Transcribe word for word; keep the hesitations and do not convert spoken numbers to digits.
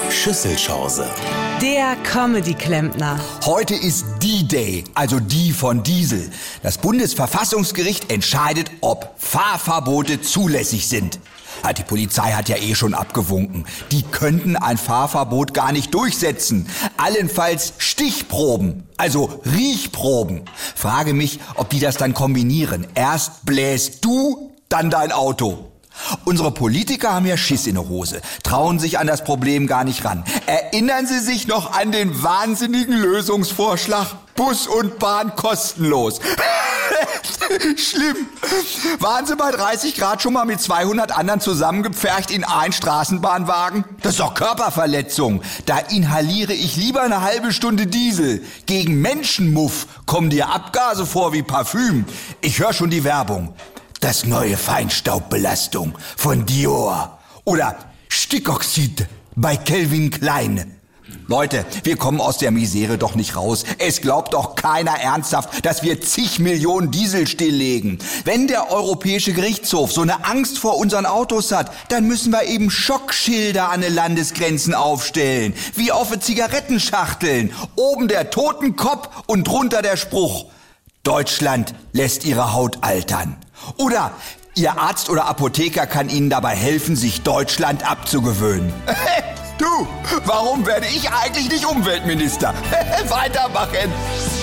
Schüsselchance. Der Comedy-Klempner. Heute ist D-Day, also die von Diesel. Das Bundesverfassungsgericht entscheidet, ob Fahrverbote zulässig sind. Ja, die Polizei hat ja eh schon abgewunken. Die könnten ein Fahrverbot gar nicht durchsetzen. Allenfalls Stichproben, also Riechproben. Frage mich, ob die das dann kombinieren. Erst bläst du, dann dein Auto. Unsere Politiker haben ja Schiss in der Hose, trauen sich an das Problem gar nicht ran. Erinnern Sie sich noch an den wahnsinnigen Lösungsvorschlag? Bus und Bahn kostenlos. Schlimm. Waren Sie bei dreißig Grad schon mal mit zweihundert anderen zusammengepfercht in einen Straßenbahnwagen? Das ist doch Körperverletzung. Da inhaliere ich lieber eine halbe Stunde Diesel. Gegen Menschenmuff kommen dir Abgase vor wie Parfüm. Ich höre schon die Werbung. Das neue Feinstaubbelastung von Dior. Oder Stickoxid bei Calvin Klein. Leute, wir kommen aus der Misere doch nicht raus. Es glaubt doch keiner ernsthaft, dass wir zig Millionen Diesel stilllegen. Wenn der Europäische Gerichtshof so eine Angst vor unseren Autos hat, dann müssen wir eben Schockschilder an den Landesgrenzen aufstellen. Wie auf Zigarettenschachteln. Oben der Totenkopf und drunter der Spruch: Deutschland lässt ihre Haut altern. Oder Ihr Arzt oder Apotheker kann Ihnen dabei helfen, sich Deutschland abzugewöhnen. Du, warum werde ich eigentlich nicht Umweltminister? Weitermachen!